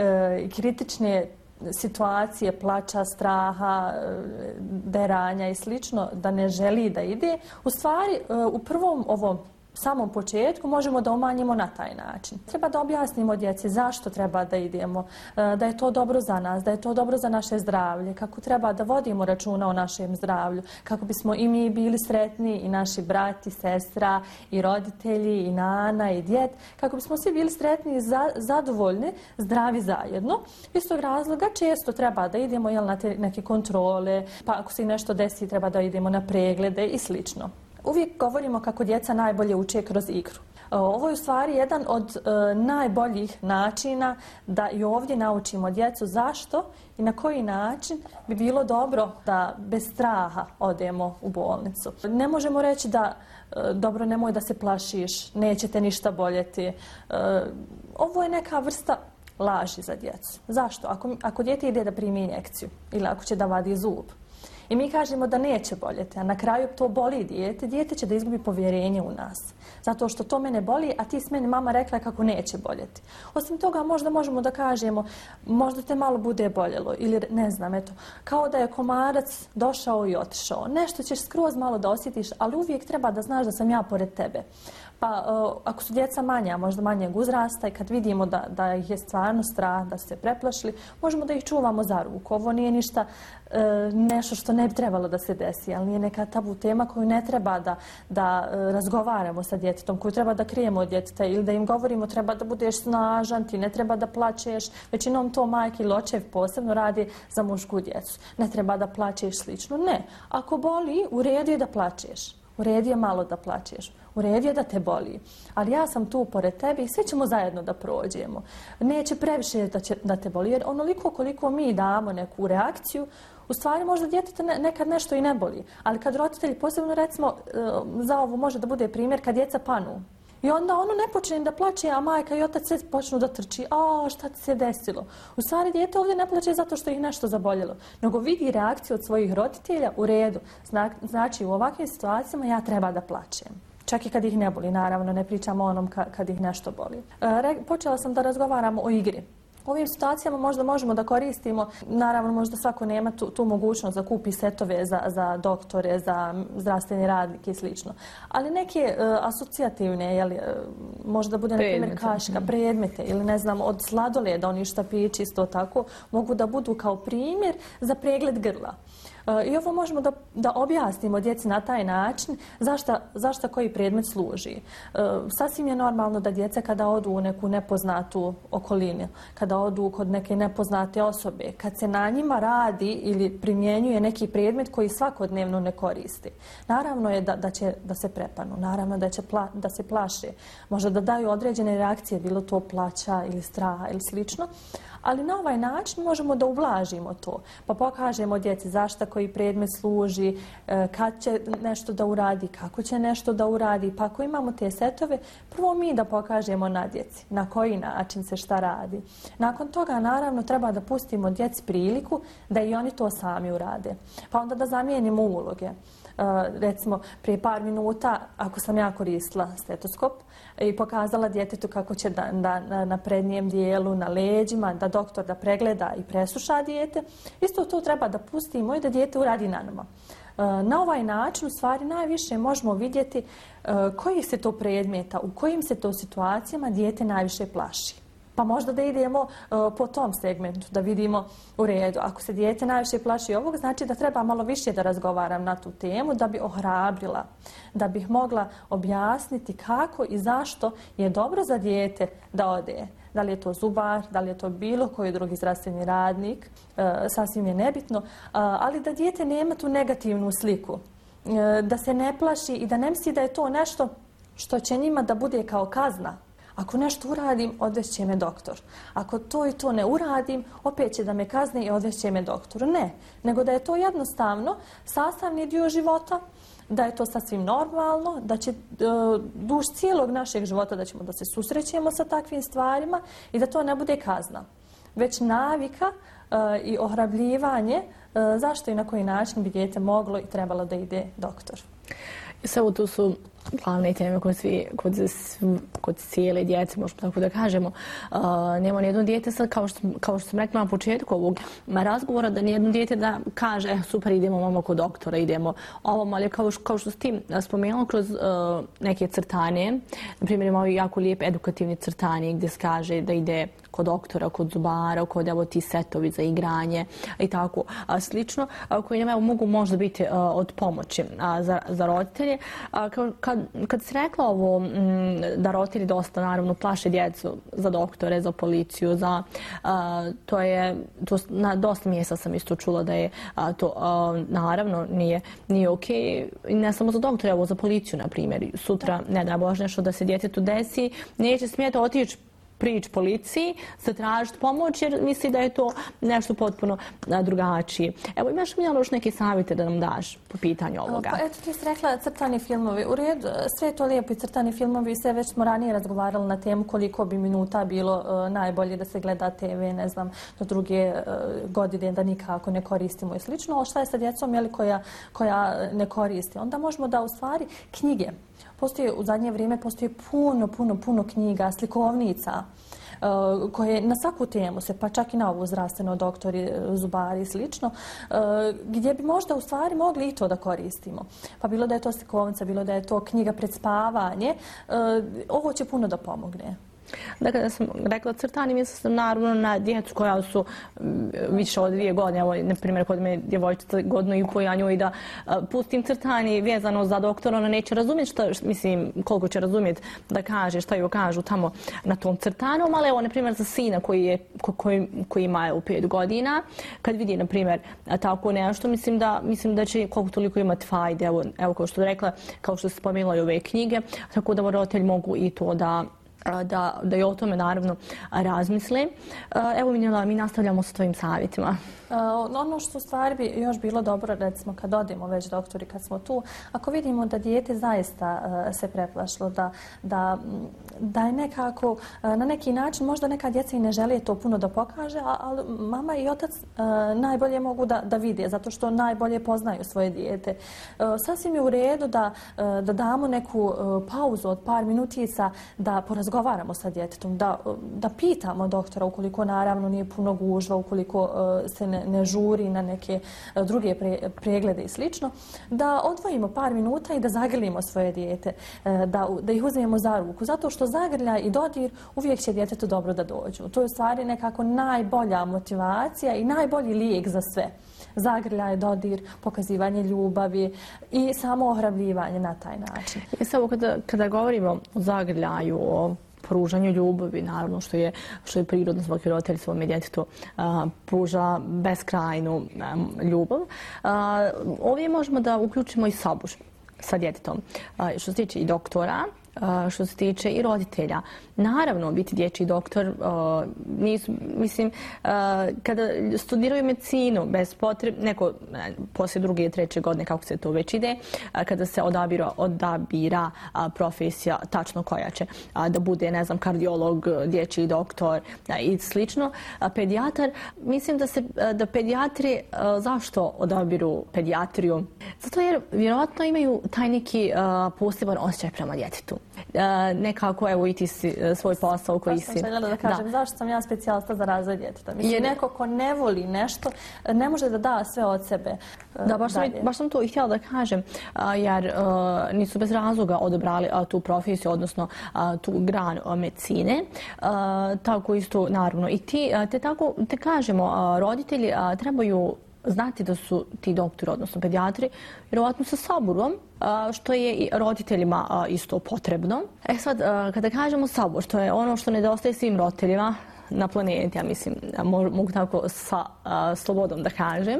i kritične situacije, plača, straha, deranja i slično, da ne želi da ide, u stvari u prvom ovom samom početku možemo da umanjimo na taj način. Treba da objasnimo djeci zašto treba da idemo, da je to dobro za nas, da je to dobro za naše zdravlje, kako treba da vodimo računa o našem zdravlju, kako bismo i mi bili sretni, i naši brat i sestra, i roditelji, i nana, i djed, kako bismo svi bili sretni i zadovoljni, zdravi zajedno. Iz tog razloga često treba da idemo na te neke kontrole, pa ako se nešto desi treba da idemo na preglede i slično. Uvijek govorimo kako djeca najbolje uče kroz igru. Ovo je u stvari jedan od najboljih načina da i ovdje naučimo djecu zašto i na koji način bi bilo dobro da bez straha odemo u bolnicu. Ne možemo reći da dobro, nemoj da se plašiš, neće te ništa boljeti. Ovo je neka vrsta laži za djecu. Zašto? Ako dijete ide da primi injekciju ili ako će da vadi zub, I mi kažemo da neće boljeti, a na kraju to boli dijete. Dijete će da izgubi povjerenje u nas. Zato što to mene boli, a ti s meni mama rekla kako neće boljeti. Osim toga, možda možemo da kažemo, možda te malo bude boljelo ili ne znam, eto, kao da je komarac došao i otišao. Nešto ćeš skroz malo da osjetiš, ali uvijek treba da znaš da sam ja pored tebe. Pa ako su djeca manja, možda manjeg uzrasta i kad vidimo da ih je stvarno strah, da su se preplašili, možemo da ih čuvamo za ruku. Ovo nije ništa nešto što ne bi trebalo da se desi, ali nije neka tabu tema koju ne treba da razgovaramo sa djetetom, koju treba da krijemo od djeteta ili da im govorimo treba da budeš snažan, ti ne treba da plačeš. Većinom to majke ili očev posebno radi za mušku djecu. Ne treba da plačeš slično. Ne. Ako boli, u redu je da plačeš. U redu je malo da plačeš. U redu je da te boli. Ali ja sam tu pored tebe i svi ćemo zajedno da prođemo. Neće previše da te boli, jer onoliko koliko mi damo neku reakciju, u stvari možda djeteta nekad nešto i ne boli. Ali kad roditelji, posebno recimo za ovo može da bude primjer, kad djeca panu. I onda ono ne počne da plače, a majka i otac sve počnu da trči. A šta ti se desilo? U stvari dijete ovdje ne plače zato što ih nešto zaboljelo, nego vidi reakciju od svojih roditelja u redu. Znači u ovakvim situacijama ja treba da plačem. Čak i kad ih ne boli, naravno, ne pričamo o onom kad ih nešto boli. Počela sam da razgovaramo o igri. U ovim situacijama možda možemo da koristimo, naravno možda svako nema tu mogućnost da kupi setove za doktore, za zdravstveni radnike i slično. Ali neke asocijativne, možda bude na primjer kaška, predmete ili ne znam od sladoleda, oni štapići isto tako, mogu da budu kao primjer za pregled grla. I ovo možemo da objasnimo djeci na taj način zašto koji predmet služi. Sasvim je normalno da djeca kada odu u neku nepoznatu okolinu, kada odu kod neke nepoznate osobe, kad se na njima radi ili primjenjuje neki predmet koji svakodnevno ne koristi. Naravno je da će da se prepanu, naravno da se plaše, možda da daju određene reakcije, bilo to plaća ili straha ili slično. Ali na ovaj način možemo da ublažimo to. Pa pokažemo djeci zašto koji predmet služi, kad će nešto da uradi, kako će nešto da uradi. Pa ako imamo te setove, prvo mi da pokažemo na djeci na koji način se šta radi. Nakon toga, naravno, treba da pustimo djeci priliku da i oni to sami urade. Pa onda da zamijenimo uloge. Recimo, prije par minuta, ako sam ja koristila stetoskop i pokazala djetetu kako će na prednjem dijelu, na leđima, da doktor da pregleda i presluša dijete, isto to treba da pustimo i da dijete uradi na nama. Na ovaj način, u stvari, najviše možemo vidjeti koji se to predmeta, u kojim se to situacijama dijete najviše plaši. Pa možda da idemo po tom segmentu, da vidimo u redu. Ako se dijete najviše plaši ovog, znači da treba malo više da razgovaram na tu temu, da bi ohrabrila, da bih mogla objasniti kako i zašto je dobro za dijete da ode. Da li je to zubar, da li je to bilo koji drugi zdravstveni radnik, sasvim je nebitno, ali da dijete nema tu negativnu sliku, da se ne plaši i da ne misli da je to nešto što će njima da bude kao kazna. Ako nešto uradim, odvešće me doktor. Ako to i to ne uradim, opet će da me kazni i odvešće me doktor. Ne, nego da je to jednostavno sastavni dio života, da je to sasvim normalno, da će duž cijelog našeg života da ćemo da se susrećemo sa takvim stvarima i da to ne bude kazna. Već navika i ohrabljivanje zašto i na koji način bi dijete moglo i trebalo da ide doktor. Sve tu su glavne teme kod cijele djece, možemo tako da kažemo. Nema nijedno dijete sad, kao što sam rekla na početku ovog razgovora, da nijedno dijete da kaže super, idemo mamo kod doktora, idemo ovom, ali kao što si ti spomenula kroz neke crtanje, na primjer imamo jako lijep edukativni crtanje gdje se kaže da ide kod doktora, kod zubara, kod evo ti setovi za igranje i tako slično, koji nam mogu možda biti od pomoći za roditelje. Kad si rekla ovo da roditelji dosta naravno plaše djecu za doktore, za policiju, na dosta mjesta sam isto čula da je to naravno nije okej. Ne samo za doktore, evo za policiju na primjer. Sutra, ne daj Bože, nešto da se djetetu desi, neće smjeti otići prići policiji, zatražiti pomoć jer misli da je to nešto potpuno drugačije. Evo, imaš mi još neke savjete da nam daš po pitanju ovoga? Pa eto, ti si rekla crtani filmovi. U redu, sve je to lijepo i crtani filmovi, sve već smo ranije razgovarali na temu koliko bi minuta bilo najbolje da se gleda TV, ne znam, do druge godine da nikako ne koristimo i slično, ali šta je sa djecom koja ne koristi? Onda možemo da u stvari knjige. U zadnje vrijeme postoji puno knjiga, slikovnica koje na svaku temu se, pa čak i na ovu zdravstveno, doktori, zubari i slično, gdje bi možda u stvari mogli i to da koristimo. Pa bilo da je to slikovnica, bilo da je to knjiga pred spavanje, ovo će puno da pomogne. Dakle, da sam rekla crtani, mislim sam naravno na djecu koja su više od 2 godine. Evo, na primjer, kod me djevojčica 1,5 godina, ja njoj da pustim crtani vezano za doktora, ona neće razumjeti koliko će razumjeti da kaže šta joj kažu tamo na tom crtanom, ali evo, na primjer, za sina koji ima 5 godina, kad vidi, na primjer, tako nešto, mislim da će koliko toliko imati fajde. Evo, kao što je rekla, kao što se spomenula i ove knjige, tako da roditelji mogu i to da i o tome naravno razmisle. Evo, Minjela, mi nastavljamo sa tvojim savjetima. Ono što u stvari bi još bilo dobro, recimo kad odemo već doktori, kad smo tu, ako vidimo da dijete zaista se preplašilo, da je nekako na neki način, možda neka djeca i ne žele to puno da pokaže, ali mama i otac najbolje mogu da vide, zato što najbolje poznaju svoje dijete. Sasvim je u redu da damo neku pauzu od par minutica, da porazgovaramo sa djetetom, da pitamo doktora ukoliko naravno nije puno gužva, ukoliko se ne žuri na neke druge preglede i slično, da odvojimo par minuta i da zagrlimo svoje dijete, da ih uzmemo za ruku, zato što zagrljaj i dodir uvijek će djetetu dobro da dođu. To je u stvari nekako najbolja motivacija i najbolji lijek za sve. Zagrljaj, dodir, pokazivanje ljubavi i samo ohrabljivanje na taj način. Samo kada govorimo o zagrljaju, o pružanju ljubavi, naravno što je prirodno, svaki roditelj svome djetetu pruža beskrajnu ljubav. Ovdje možemo da uključimo i sabur sa djetetom. Što se tiče i doktora, što se tiče i roditelja. Naravno, biti dječji doktor, mislim, kada studiraju medicinu, bez potrebe, neko poslije 2. i 3. godine, kako se to već ide, kada se odabira profesija tačno koja će da bude, ne znam, kardiolog, dječji doktor i slično, pedijatar, mislim da pedijatri, zašto odabiru pedijatriju? Zato jer vjerojatno imaju taj neki poseban osjećaj prema djetetu. Nekako, evo, i ti si svoj posao koji si... Baš sam željela da kažem, zašto sam ja specijalista za razvoj djeteta. Mislim, neko ko ne voli nešto, ne može da sve od sebe dalje. Baš sam to i htjela da kažem, jer nisu bez razloga odabrali tu profesiju, odnosno tu granu medicine. Tako isto, naravno, i ti, te kažemo, roditelji trebaju znati da su ti doktori, odnosno pedijatri, vjerovatno sa saburom, što je i roditeljima isto potrebno. Sad, kada kažemo sabor, što je ono što nedostaje svim roditeljima na planeti, ja mislim, mogu tako sa slobodom da kažem,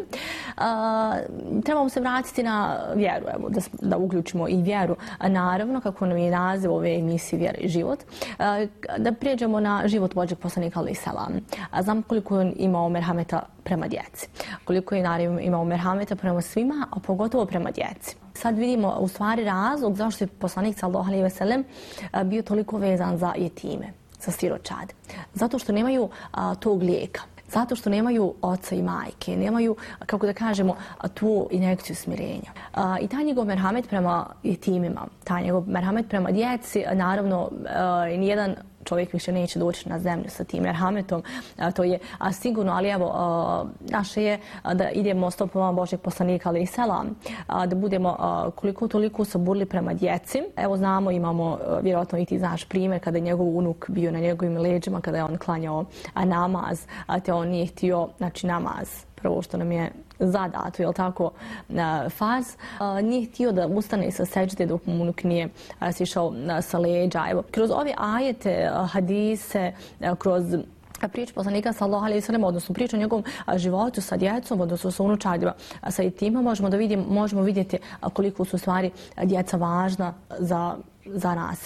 trebamo se vratiti na vjeru, evo, da uključimo i vjeru. Naravno, kako nam je naziv ove emisije Vjera i život, da prijeđemo na život Božjeg poslanika alejhi selam. Znam koliko je imao merhameta prema djeci, koliko je naravno imao merhameta prema svima, a pogotovo prema djeci. Sad vidimo u stvari razlog zašto je poslanik sallallahu alejhi ve sellem bio toliko vezan za jetime, za siročad. Zato što nemaju tog lijeka. Zato što nemaju oca i majke, nemaju, kako da kažemo, tu injekciju smirenja. I taj njegov merhamet prema jetimima, taj njegov merhamet prema djeci, naravno, nijedan čovjek više neće doći na zemlju sa tim merhametom, to je sigurno, ali evo, naše je da idemo stopama Božjeg poslanika alejhi selam, da budemo koliko toliko saburli prema djeci. Evo, znamo, imamo, vjerojatno i ti znaš primjer, kada je njegov unuk bio na njegovim leđima, kada je on klanjao namaz, te on nije htio, znači namaz, prvo što nam je zadato, je li tako, farz, nije htio da ustane sa seđde dok mu unuk nije sišao sa leđa. Evo, kroz ove ajete, hadise, kroz priču poslanika sallallahu alejhi ve sellem, odnosno priču o njegovom životu sa djecom, odnosno sa unučadima, sa jetima, možemo vidjeti koliko su stvari djeca važna za nas sve.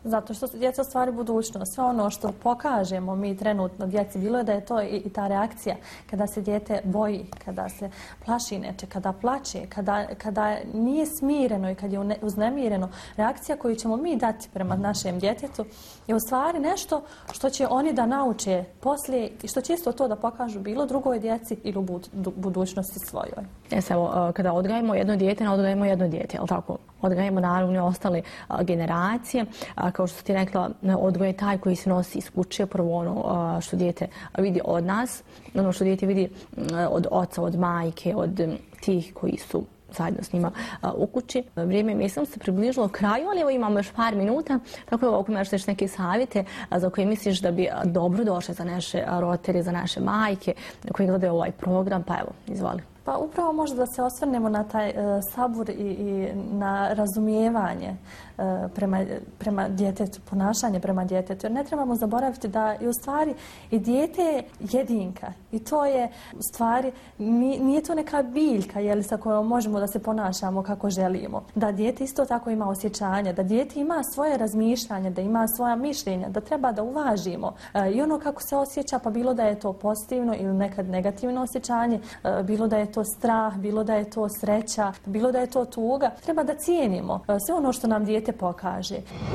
Zato što su djeca u stvari budućnost. Sve ono što pokažemo mi trenutno djeci, bilo je da je to i ta reakcija kada se dijete boji, kada se plaši neče, kada plače, kada nije smireno i kad je uznemireno, reakcija koju ćemo mi dati prema našem djetetu je u stvari nešto što će oni da nauče poslije i što će isto to da pokažu bilo drugoj djeci ili u budućnosti svojoj. Evo, kada odgajamo jedno dijete, ne odgajamo jedno dijete, jel tako? Odgajamo naravno i ostale generacije. Kao što ti rekla, odgoj je taj koji se nosi iz kuće, prvo ono što dijete vidi od nas, ono što dijete vidi od oca, od majke, od tih koji su zajedno s njima u kući. Vrijeme mislim se približilo kraju, ali evo imamo još par minuta, tako da ako imaš neke savjete za koje misliš da bi dobro došle za naše roditelje, za naše majke koji gledaju ovaj program, pa evo, izvoli. Pa upravo možda da se osvrnemo na taj sabur i na razumijevanje prema djetetu, ponašanje prema djetetu. Jer ne trebamo zaboraviti da je u stvari i dijete je jedinka. I to je u stvari, nije to neka biljka sa kojom možemo da se ponašamo kako želimo. Da dijete isto tako ima osjećanja, da dijete ima svoje razmišljanje, da ima svoja mišljenja, da treba da uvažimo. I ono kako se osjeća, pa bilo da je to pozitivno ili nekad negativno osjećanje, bilo da je to strah, bilo da je to sreća, bilo da je to tuga. Treba da cijenimo sve ono što nam dijete pokaže.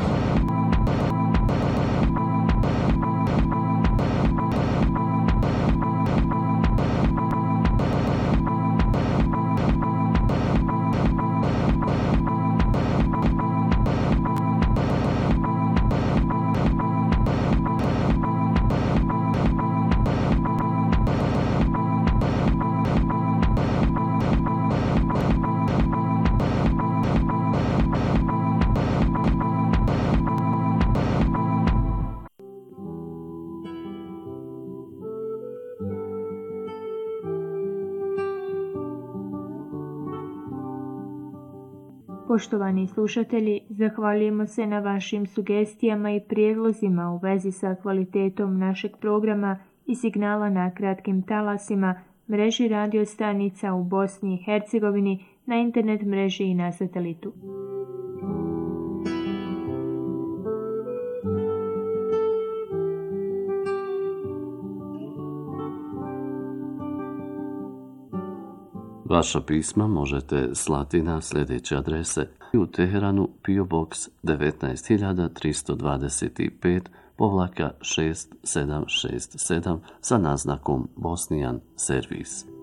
Poštovani slušatelji, zahvaljujemo se na vašim sugestijama i prijedlozima u vezi sa kvalitetom našeg programa i signala na kratkim talasima, mreži radio stanica u Bosni i Hercegovini, na internet mreži i na satelitu. Vaša pisma možete slati na sljedeće adrese: u Teheranu PO Box 19325/6767 sa naznakom Bosnian Servis.